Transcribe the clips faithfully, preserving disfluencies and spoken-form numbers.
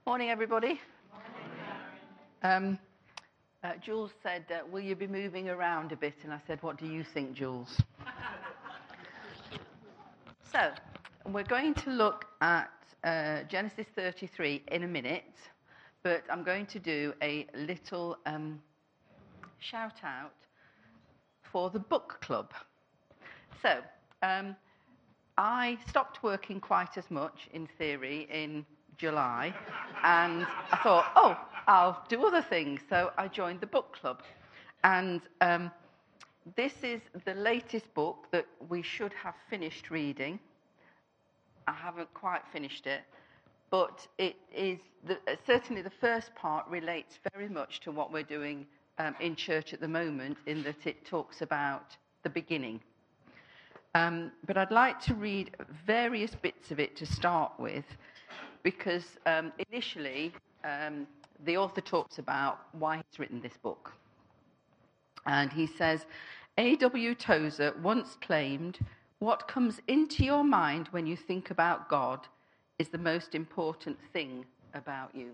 Morning, everybody. Um, uh, Jules said, uh, will you be moving around a bit? And I said, what do you think, Jules? So, we're going to look at uh, Genesis thirty-three in a minute, but I'm going to do a little um, shout out for the book club. So, um, I stopped working quite as much, in theory, in July, and I thought, oh, I'll do other things. So I joined the book club. And um, this is the latest book that we should have finished reading. I haven't quite finished it, but it is the, certainly the first part relates very much to what we're doing um, in church at the moment, in that it talks about the beginning. Um, but I'd like to read various bits of it to start with, because um, initially um, the author talks about why he's written this book. And he says, A W Tozer once claimed, what comes into your mind when you think about God is the most important thing about you.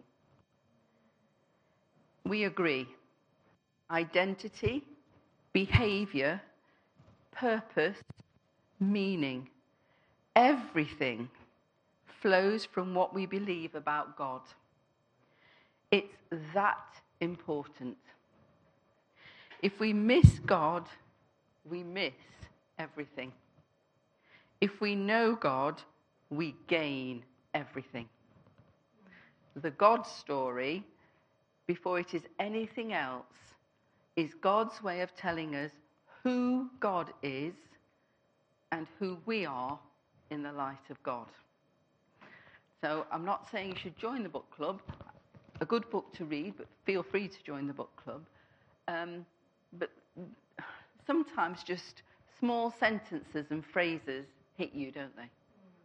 We agree. Identity, behavior, purpose, meaning, everything flows from what we believe about God. It's that important. If we miss God, we miss everything. If we know God, we gain everything. The God story, before it is anything else, is God's way of telling us who God is and who we are in the light of God. So I'm not saying you should join the book club. A good book to read, but feel free to join the book club. Um, but sometimes just small sentences and phrases hit you, don't they?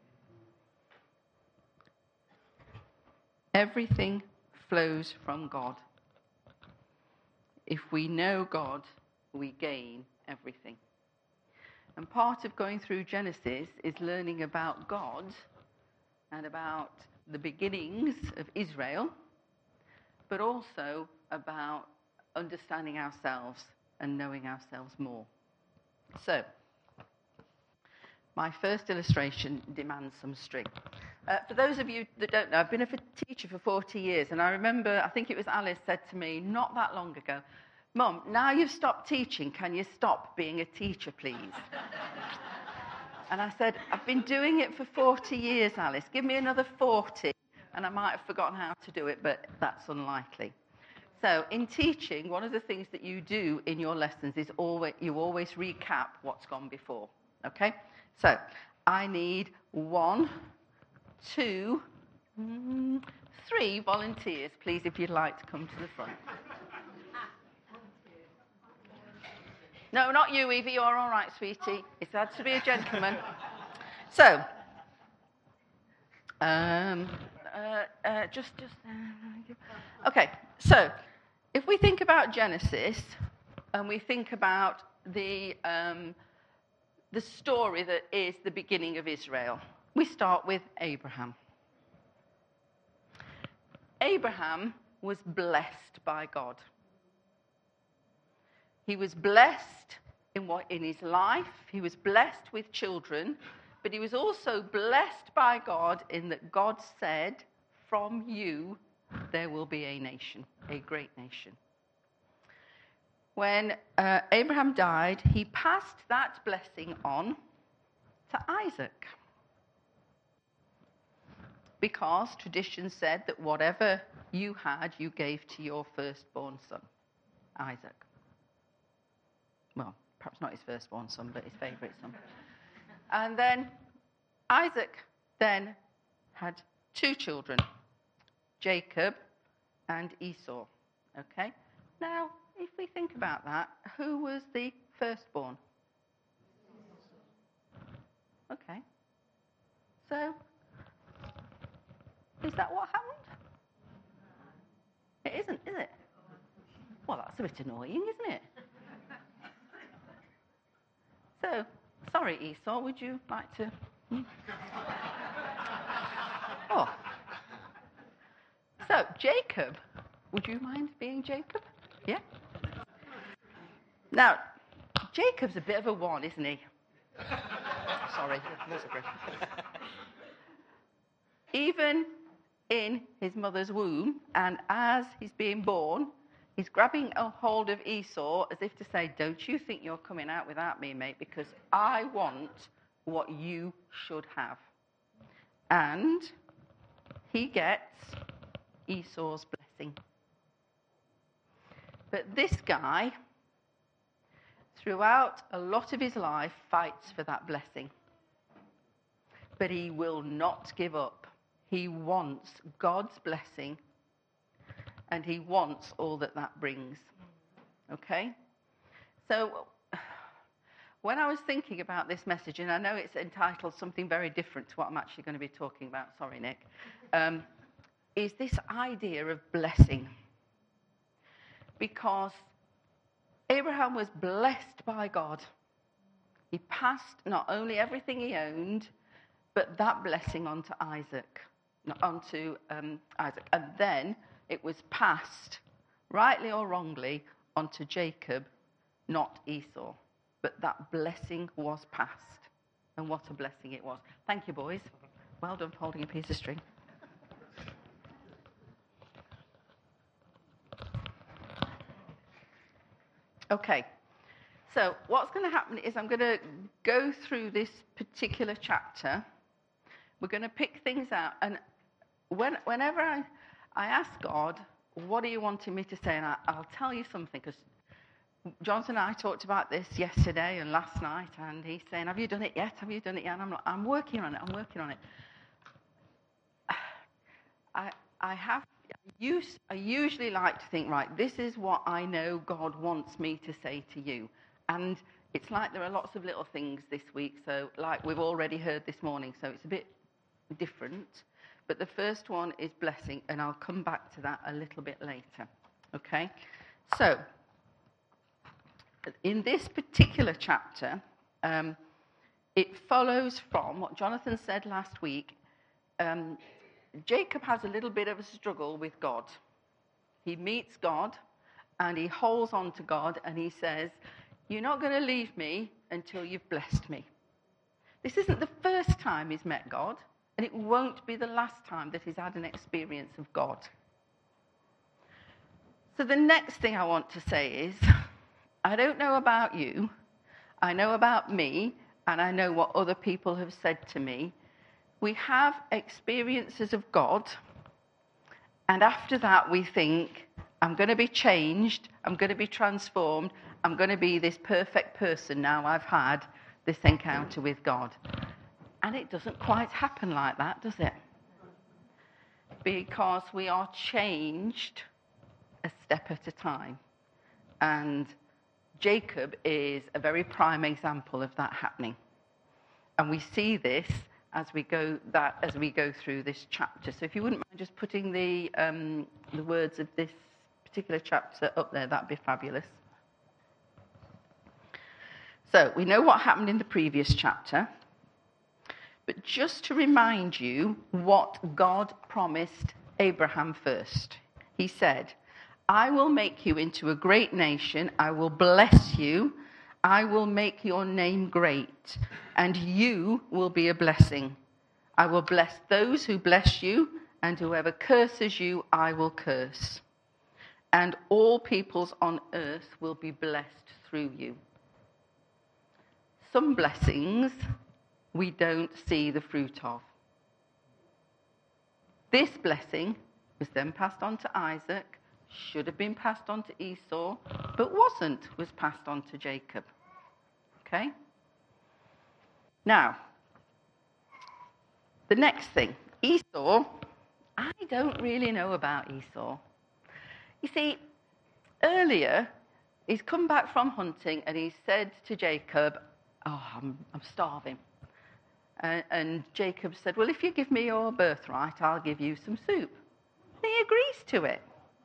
Everything flows from God. If we know God, we gain everything. And part of going through Genesis is learning about God and about the beginnings of Israel, but also about understanding ourselves and knowing ourselves more. So, my first illustration demands some string. Uh, for those of you that don't know, I've been a teacher for forty years, and I remember, I think it was Alice said to me not that long ago, Mum, now you've stopped teaching, can you stop being a teacher, please? And I said, I've been doing it for forty years, Alice. Give me another forty, and I might have forgotten how to do it, but that's unlikely. So in teaching, one of the things that you do in your lessons is always, you always recap what's gone before. Okay? So I need one, two, mm, three volunteers, please, if you'd like to come to the front. No, not you, Evie. You're all right, sweetie. It's had to be a gentleman. So, um, uh, uh, just, just. Uh, okay. So, if we think about Genesis and we think about the um, the story that is the beginning of Israel, we start with Abraham. Abraham was blessed by God. He was blessed in what in his life. He was blessed with children, but he was also blessed by God in that God said, from you there will be a nation, a great nation. When uh, Abraham died, he passed that blessing on to Isaac, because tradition said that whatever you had, you gave to your firstborn son, Isaac. Well, perhaps not his firstborn son, but his favourite son. And then Isaac then had two children, Jacob and Esau. Okay? Now, if we think about that, who was the firstborn? Okay. So, is that what happened? It isn't, is it? Well, that's a bit annoying, isn't it? So, sorry, Esau, would you like to? Hmm? Oh. So, Jacob, would you mind being Jacob? Yeah? Now, Jacob's a bit of a one, isn't he? Sorry, that's a great. Even in his mother's womb, and as he's being born, he's grabbing a hold of Esau as if to say, don't you think you're coming out without me, mate, because I want what you should have. And he gets Esau's blessing. But this guy, throughout a lot of his life, fights for that blessing. But he will not give up. He wants God's blessing, and he wants all that that brings. Okay? So, when I was thinking about this message, and I know it's entitled something very different to what I'm actually going to be talking about, sorry, Nick, um, is this idea of blessing. Because Abraham was blessed by God. He passed not only everything he owned, but that blessing onto Isaac, onto um, Isaac. And then it was passed, rightly or wrongly, onto Jacob, not Esau. But that blessing was passed. And what a blessing it was. Thank you, boys. Well done for holding a piece of string. Okay, so what's going to happen is I'm going to go through this particular chapter. We're going to pick things out, and when, whenever I, I ask God, what are you wanting me to say, and I, I'll tell you something, because Jonathan and I talked about this yesterday and last night, and he's saying, have you done it yet? Have you done it yet? And I'm like, I'm working on it, I'm working on it. I, I have... I usually like to think, right, this is what I know God wants me to say to you. And it's like there are lots of little things this week, so like we've already heard this morning, so it's a bit different. But the first one is blessing, and I'll come back to that a little bit later. Okay? So, in this particular chapter, um, it follows from what Jonathan said last week. Um, Jacob has a little bit of a struggle with God. He meets God, and he holds on to God, and he says, you're not going to leave me until you've blessed me. This isn't the first time he's met God, and it won't be the last time that he's had an experience of God. So the next thing I want to say is, I don't know about you, I know about me, and I know what other people have said to me. We have experiences of God, and after that we think, I'm going to be changed, I'm going to be transformed, I'm going to be this perfect person now I've had this encounter with God. And it doesn't quite happen like that, does it? Because we are changed a step at a time. And Jacob is a very prime example of that happening. And we see this as we go that as we go through this chapter. So if you wouldn't mind just putting the um, the words of this particular chapter up there, that'd be fabulous. So we know what happened in the previous chapter, but just to remind you what God promised Abraham first. He said, I will make you into a great nation, I will bless you, I will make your name great, and you will be a blessing. I will bless those who bless you, and whoever curses you, I will curse. And all peoples on earth will be blessed through you. Some blessings we don't see the fruit of. This blessing was then passed on to Isaac, should have been passed on to Esau, but wasn't, was passed on to Jacob. Okay? Now, the next thing, Esau, I don't really know about Esau. You see, earlier, he's come back from hunting and he said to Jacob, oh, I'm, I'm starving. Uh, and Jacob said, well, if you give me your birthright, I'll give you some soup. And he agrees to it.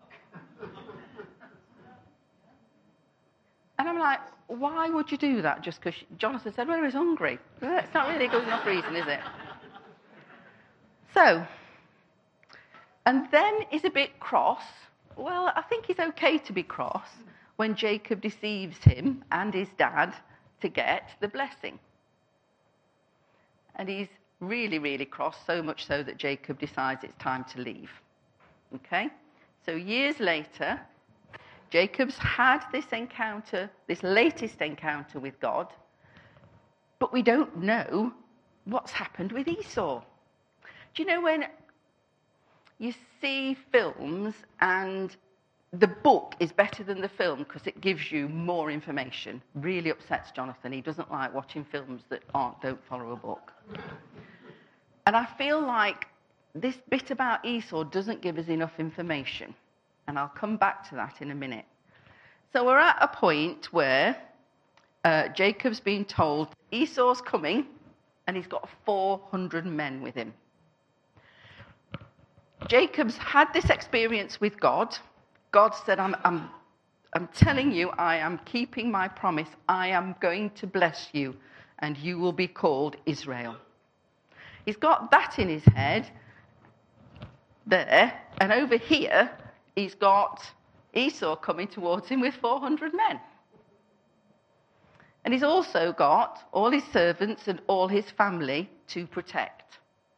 And I'm like, why would you do that? Just because Jonathan said, well, he was hungry. That's not really a good enough reason, is it? So, And then is a bit cross. Well, I think he's okay to be cross when Jacob deceives him and his dad to get the blessing. And he's really, really cross, so much so that Jacob decides it's time to leave. Okay? So years later, Jacob's had this encounter, this latest encounter with God, but we don't know what's happened with Esau. Do you know when you see films and the book is better than the film because it gives you more information? Really upsets Jonathan. He doesn't like watching films that aren't don't follow a book. And I feel like this bit about Esau doesn't give us enough information. And I'll come back to that in a minute. So we're at a point where uh, Jacob's been told Esau's coming and he's got four hundred men with him. Jacob's had this experience with God. God said, I'm, I'm, I'm telling you, I am keeping my promise. I am going to bless you, and you will be called Israel. He's got that in his head there, and over here, he's got Esau coming towards him with four hundred men. And he's also got all his servants and all his family to protect.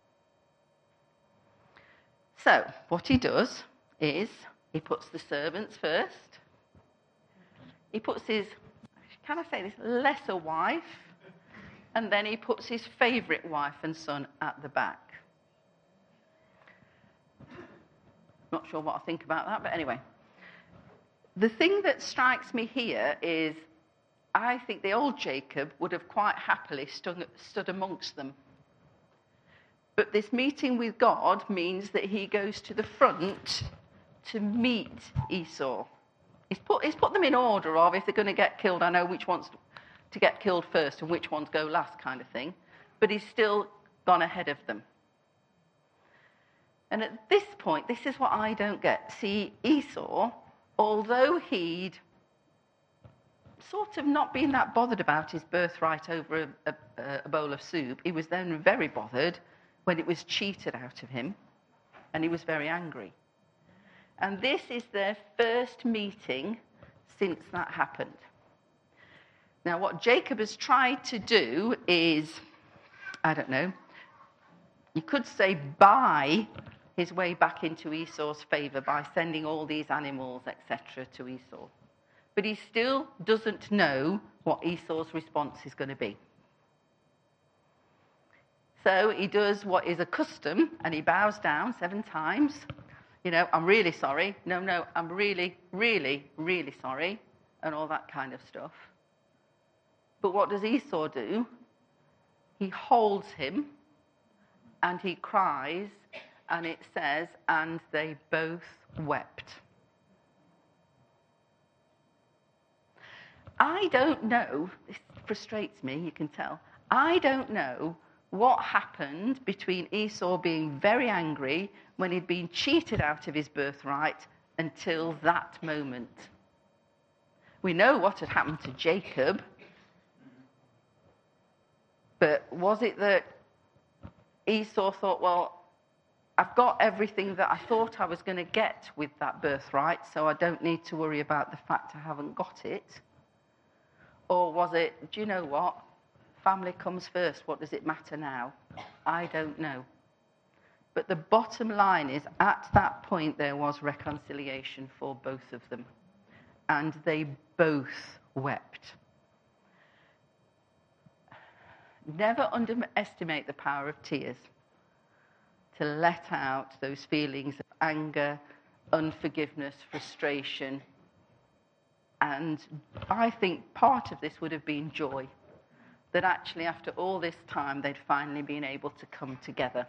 So, what he does is he puts the servants first. He puts his, can I say this, lesser wife. And then he puts his favourite wife and son at the back. Not sure what I think about that, but anyway. The thing that strikes me here is I think the old Jacob would have quite happily stood, stood amongst them. But this meeting with God means that he goes to the front to meet Esau. He's put, he's put them in order of if they're going to get killed, I know which ones to get killed first and which ones go last kind of thing. But he's still gone ahead of them. And at this point, this is what I don't get. See, Esau, although he'd sort of not been that bothered about his birthright over a, a, a bowl of soup, he was then very bothered when it was cheated out of him, and he was very angry. And this is their first meeting since that happened. Now, what Jacob has tried to do is, I don't know, you could say buy his way back into Esau's favour by sending all these animals, et cetera, to Esau. But he still doesn't know what Esau's response is going to be. So he does what is a custom, and he bows down seven times. You know, I'm really sorry. No, no, I'm really, really, really sorry, and all that kind of stuff. But what does Esau do? He holds him, and he cries, and it says, and they both wept. I don't know, this frustrates me, you can tell. I don't know what happened between Esau being very angry when he'd been cheated out of his birthright until that moment. We know what had happened to Jacob, but was it that Esau thought, well, I've got everything that I thought I was going to get with that birthright, so I don't need to worry about the fact I haven't got it? Or was it, do you know what? Family comes first. What does it matter now? I don't know. But the bottom line is, at that point, there was reconciliation for both of them. And they both wept. Never underestimate the power of tears to let out those feelings of anger, unforgiveness, frustration. And I think part of this would have been joy. That actually after all this time, they'd finally been able to come together.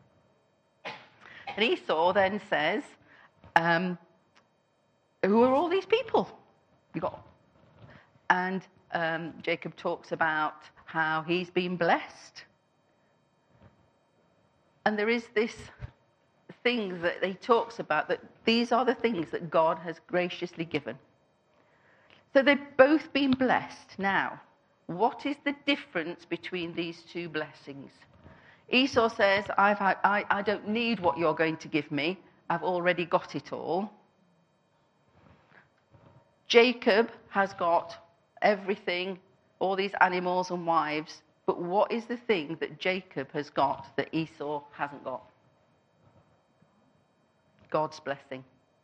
And Esau then says, um, who are all these people? You got, and um, Jacob talks about how he's been blessed. And there is this thing that he talks about, that these are the things that God has graciously given. So they've both been blessed. Now, what is the difference between these two blessings? Esau says, I've had, I, I don't need what you're going to give me. I've already got it all. Jacob has got everything, all these animals and wives, but what is the thing that Jacob has got that Esau hasn't got? God's blessing.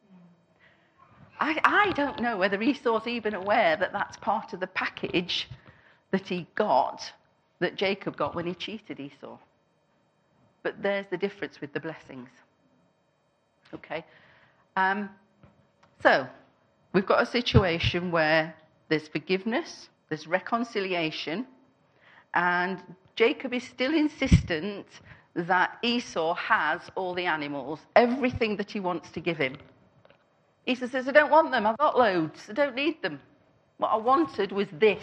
I, I don't know whether Esau's even aware that that's part of the package that he got, that Jacob got when he cheated Esau. But there's the difference with the blessings. Okay? Um, so, we've got a situation where there's forgiveness, there's reconciliation, and Jacob is still insistent that Esau has all the animals, everything that he wants to give him. Esau says, I don't want them, I've got loads, I don't need them. What I wanted was this.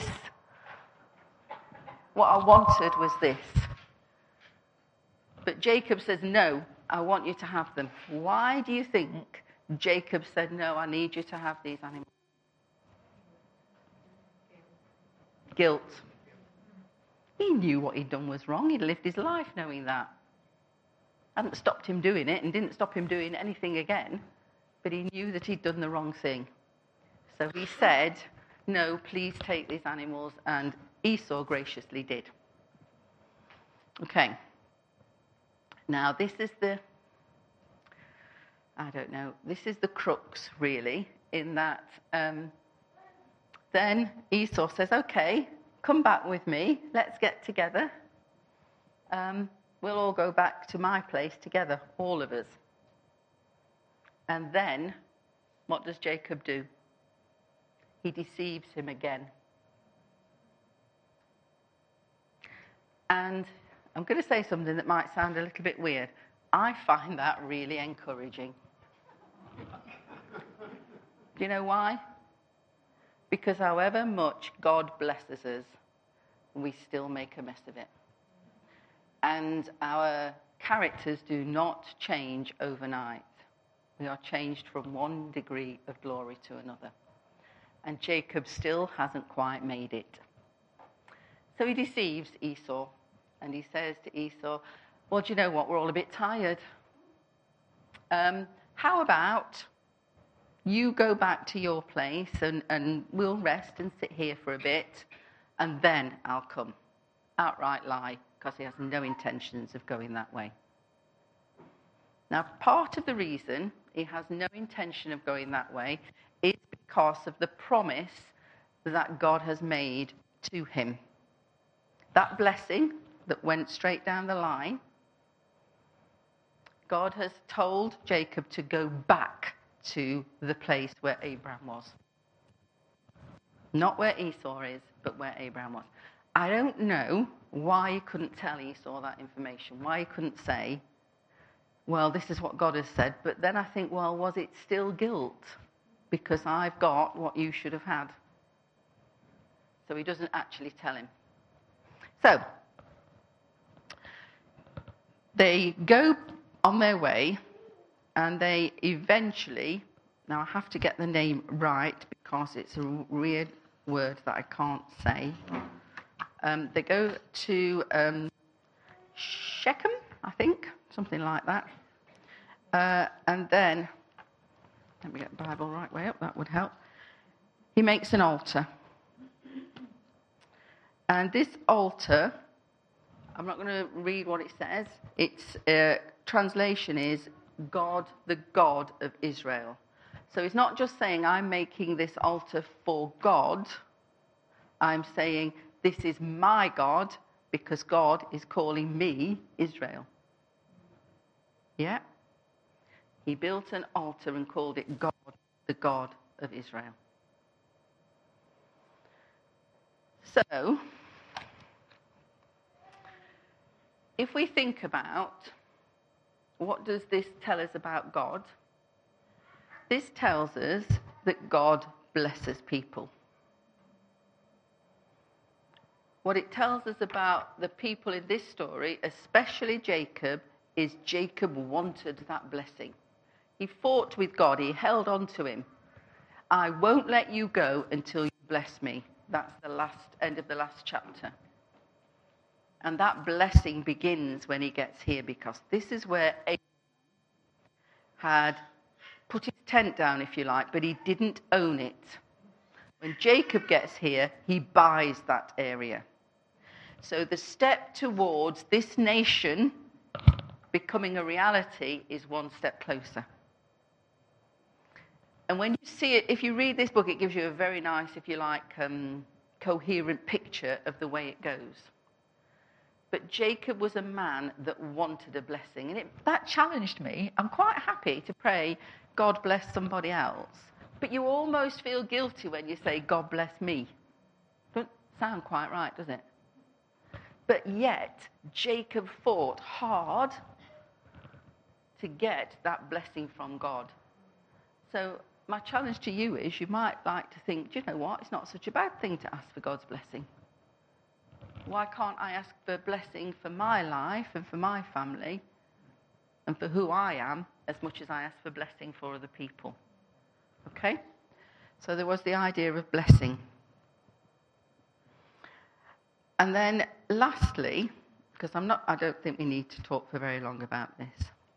What I wanted was this. But Jacob says, no, I want you to have them. Why do you think Jacob said, no, I need you to have these animals? Guilt. He knew what he'd done was wrong. He'd lived his life knowing that. Hadn't stopped him doing it and didn't stop him doing anything again, but he knew that he'd done the wrong thing. So he said, no, please take these animals, and Esau graciously did. Okay. Now, this is the, I don't know, this is the crux, really, in that um, then Esau says, okay, come back with me, let's get together. Um, we'll all go back to my place together, all of us. And then, what does Jacob do? He deceives him again. And I'm going to say something that might sound a little bit weird. I find that really encouraging. Do you know why? Because however much God blesses us, we still make a mess of it. And our characters do not change overnight. We are changed from one degree of glory to another. And Jacob still hasn't quite made it. So he deceives Esau. And he says to Esau, well, do you know what? We're all a bit tired. Um, how about you go back to your place and, and we'll rest and sit here for a bit, and then I'll come. Outright lie, because he has no intentions of going that way. Now, part of the reason he has no intention of going that way is because of the promise that God has made to him. That blessing that went straight down the line, God has told Jacob to go back to the place where Abraham was. Not where Esau is, but where Abraham was. I don't know why he couldn't tell Esau that information, why he couldn't say, well, this is what God has said. But then I think, well, was it still guilt? Because I've got what you should have had. So he doesn't actually tell him. So, they go on their way, and they eventually, now I have to get the name right because it's a weird word that I can't say. Um, they go to um, Shechem, I think, something like that. Uh, and then, let me get the Bible right way up, that would help. He makes an altar. And this altar, I'm not going to read what it says. Its uh, translation is God, the God of Israel. So it's not just saying I'm making this altar for God. I'm saying this is my God because God is calling me Israel. Yeah? He built an altar and called it God, the God of Israel. So, if we think about what does this tell us about God, this tells us that God blesses people. What it tells us about the people in this story, especially Jacob, is Jacob wanted that blessing. He fought with God. He held on to him. I won't let you go until you bless me. That's the last end of the last chapter. And that blessing begins when he gets here, because this is where Abraham had put his tent down, if you like, but he didn't own it. When Jacob gets here, he buys that area. So the step towards this nation becoming a reality is one step closer. And when you see it, if you read this book, it gives you a very nice, if you like, um, coherent picture of the way it goes. But Jacob was a man that wanted a blessing. And it, that challenged me. I'm quite happy to pray, God bless somebody else. But you almost feel guilty when you say, God bless me. Doesn't sound quite right, does it? But yet, Jacob fought hard to get that blessing from God. So my challenge to you is you might like to think, do you know what? It's not such a bad thing to ask for God's blessing. Why can't I ask for blessing for my life and for my family and for who I am as much as I ask for blessing for other people? Okay? So there was the idea of blessing. And then lastly, because I'm not, I don't think we need to talk for very long about this.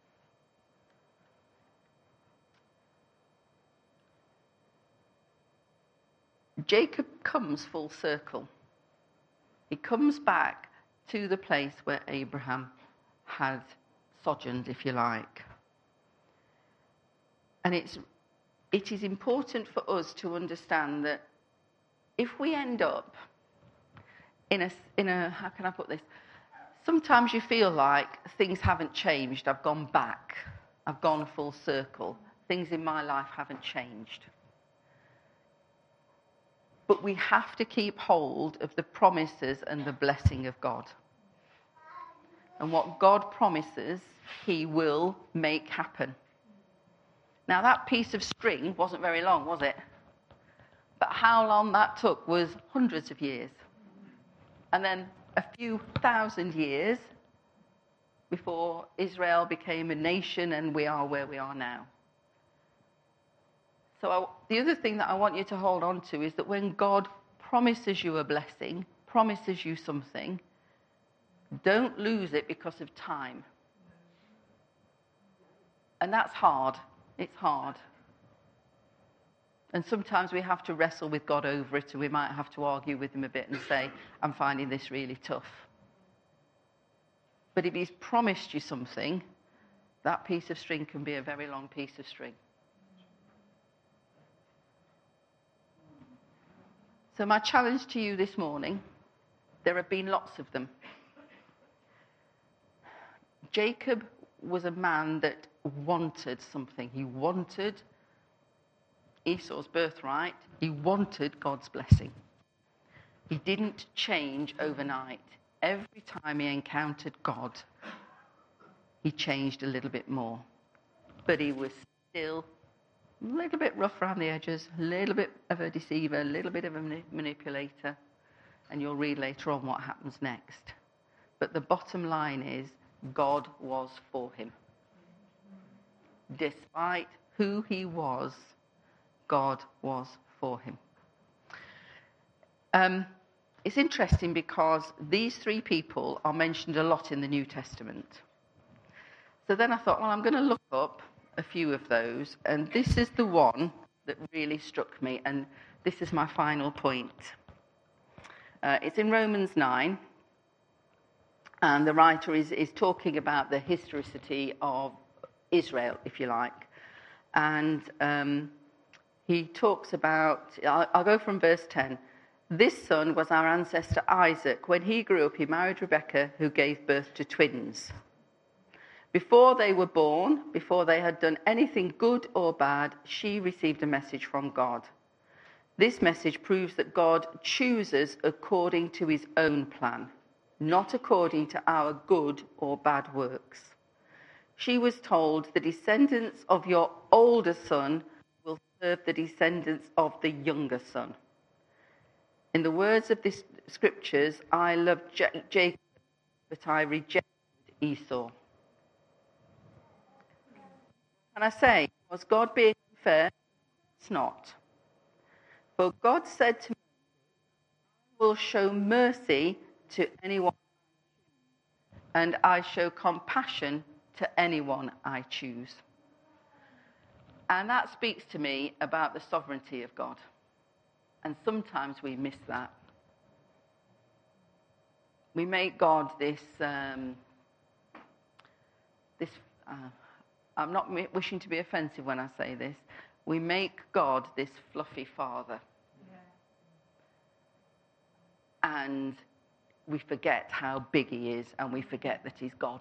Jacob comes full circle. He comes back to the place where Abraham had sojourned, if you like. And it's, it is important for us to understand that if we end up in a, in a, how can I put this? Sometimes you feel like things haven't changed. I've gone back. I've gone full circle. Things in my life haven't changed. But we have to keep hold of the promises and the blessing of God. And what God promises, he will make happen. Now, that piece of string wasn't very long, was it? But how long that took was hundreds of years. And then a few thousand years before Israel became a nation and we are where we are now. So I, the other thing that I want you to hold on to is that when God promises you a blessing, promises you something, don't lose it because of time. And that's hard. It's hard. And sometimes we have to wrestle with God over it, and we might have to argue with him a bit and say, I'm finding this really tough. But if he's promised you something, that piece of string can be a very long piece of string. So my challenge to you this morning, there have been lots of them. Jacob was a man that wanted something. He wanted Esau's birthright. He wanted God's blessing. He didn't change overnight. Every time he encountered God, he changed a little bit more. But he was still a little bit rough around the edges, a little bit of a deceiver, a little bit of a manipulator. And you'll read later on what happens next. But the bottom line is, God was for him. Despite who he was, God was for him. Um, it's interesting because these three people are mentioned a lot in the New Testament. So then I thought, well, I'm going to look up a few of those, and this is the one that really struck me, and this is my final point. Uh, it's in Romans nine, and the writer is, is talking about the historicity of Israel, if you like. And um, he talks about, I'll, I'll go from verse ten. This son was our ancestor Isaac. When he grew up, he married Rebekah, who gave birth to twins. Before they were born, before they had done anything good or bad, she received a message from God. This message proves that God chooses according to his own plan, not according to our good or bad works. She was told, the descendants of your older son will serve the descendants of the younger son. In the words of these scriptures, I loved J- Jacob, but I rejected Esau. Can I say, was God being unfair? It's not. For God said to me, I will show mercy to anyone, and I show compassion to anyone I choose. And that speaks to me about the sovereignty of God. And sometimes we miss that. We make God this, um, this uh, I'm not wishing to be offensive when I say this, we make God this fluffy father. Yeah. And we forget how big he is, and we forget that he's God.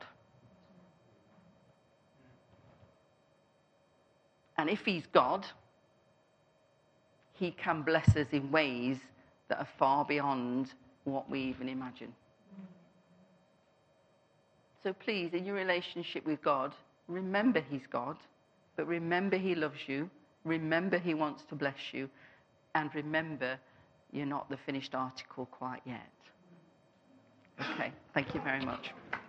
And if he's God, he can bless us in ways that are far beyond what we even imagine. So please, in your relationship with God, remember he's God, but remember he loves you, remember he wants to bless you, and remember you're not the finished article quite yet. Okay, thank you very much.